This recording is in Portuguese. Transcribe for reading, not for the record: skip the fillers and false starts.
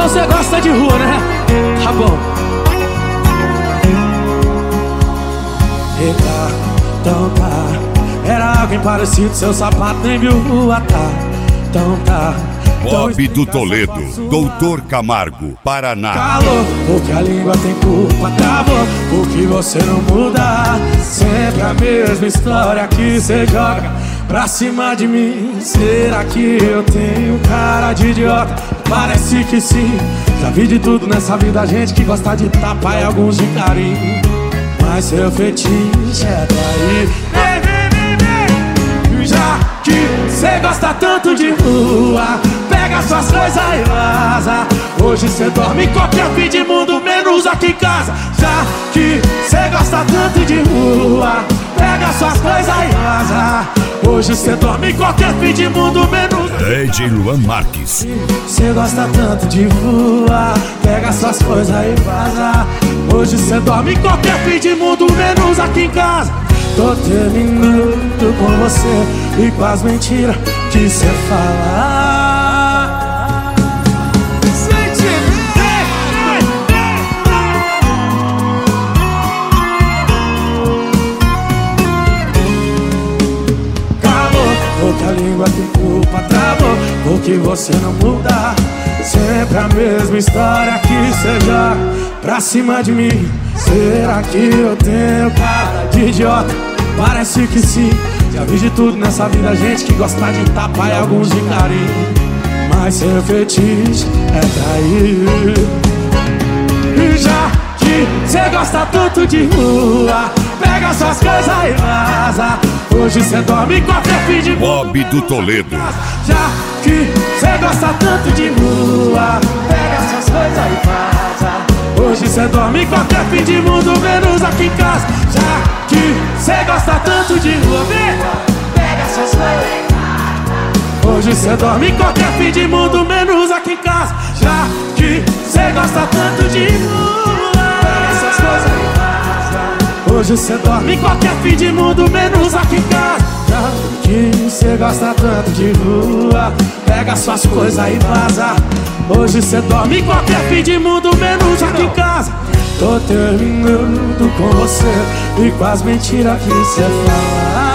Então você gosta de rua, né? Tá bom. Eita, então tá. Era alguém parecido, seu sapato nem viu rua, tá. Então tá. Bob do Toledo, Doutor Camargo, Paraná. Calor, porque a língua tem culpa, travou, porque você não muda. Sempre a mesma história que você joga pra cima de mim. Será que eu tenho cara de idiota? Parece que sim. Já vi de tudo nessa vida, gente que gosta de tapa e alguns de carinho. Mas seu fetiche é trair. Já que cê gosta tanto de rua, pega suas coisas e vaza. Hoje cê dorme em qualquer fim de mundo, menos aqui em casa. Já que cê gosta tanto de rua, pega suas coisas e vaza. Hoje cê dorme em qualquer fim de mundo, menos DJ Luan Marques. Cê gosta tanto de rua, pega suas coisas e vaza. Hoje cê dorme em qualquer fim de mundo, menos aqui em casa. Tô terminando com você e com as mentiras que cê fala. Calor, porque a língua tem culpa, travou, porque você não muda. Sempre a mesma história que cê joga pra cima de mim. Será que eu tenho cara de idiota? Parece que sim. Já vi de tudo nessa vida, gente que gosta de tapa e alguns de carinho. Mas seu fetiche é trair. E já que cê gosta tanto de rua, pega suas coisas e vaza. Hoje cê dorme em qualquer fim de mundo, Bob do Toledo. já que cê gosta tanto de rua, pega suas coisas e vaza. Hoje cê dorme em qualquer fim de mundo, menos aqui em casa. Já que cê gosta tanto de rua, pega suas coisas e vaza. Hoje cê dorme em qualquer fim de mundo, menos aqui em casa. Já que cê gosta tanto de rua, pega suas coisas e vaza. Hoje cê dorme em qualquer fim de mundo, menos aqui em casa. Já que cê gosta tanto de rua, pega suas coisas e vaza. Hoje cê dorme em qualquer fim de mundo, menos aqui em casa. Tô terminando com você e com as mentiras que cê fala.